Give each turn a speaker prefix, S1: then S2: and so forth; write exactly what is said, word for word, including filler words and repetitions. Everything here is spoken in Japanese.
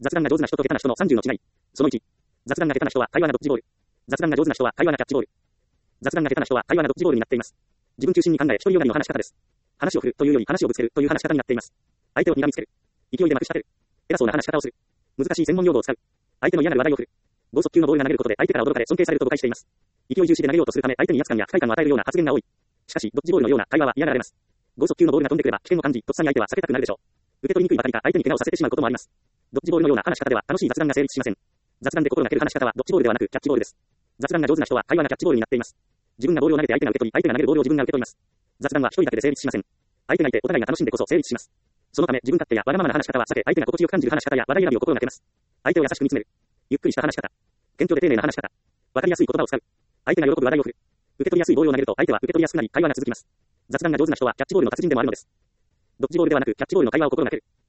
S1: 雑談が上手な人と下手な人のさんじゅうの違い。そのいち。雑談が下手な人は会話がドッジボール。雑談が上手な人は会話がキャッチボール。雑談が下手な人は会話がドッジボールになっています。自分中心に考え、独りよがりの話し方です。話を振るというより話をぶつけるという話し方になっています。相手を睨みつける。勢いでまくし立てる。偉そうな話し方をする。難しい専門用語を使う。相手の嫌なる話題を振る。剛速球のボールが投げることで相手から驚かれ尊敬されると誤解しています。勢い重視で投げようとするため相手に威圧感や不快感を与えるような発言が多い。しかし、ドッジボールのような会話は嫌がられます。剛速球のボールが飛んでくれば危険を感じ、とっさに相手は避けたくなるでしょう。受け取りにくいばかりか相手に怪我をさせてしまうこともあります。ドッジボールのような話し方では楽しい雑談が成立しません。雑談で心がける話し方はドッジボールではなくキャッチボールです。雑談が上手な人は会話がキャッチボールになっています。自分がボールを投げて相手が受け取り、相手が投げるボールを自分が受け取ります。雑談は一人だけで成立しません。相手がいてお互いが楽しんでこそ成立します。そのため自分勝手やわがままな話し方は避け、相手が心地よく感じる話し方や話題選びを心がけます。相手を優しく見つめる。ゆっくりした話し方。謙虚で丁寧な話し方。わかりやすい言葉を使う。相手が喜ぶ話題を振る。受け取りやすいボールを投げると相手は受け取りやすくなり会話が続きます。雑談が上手な人はキャッチボールの達人でもあるのです。ドッジボールではなくキャッチボールの会話を心がける。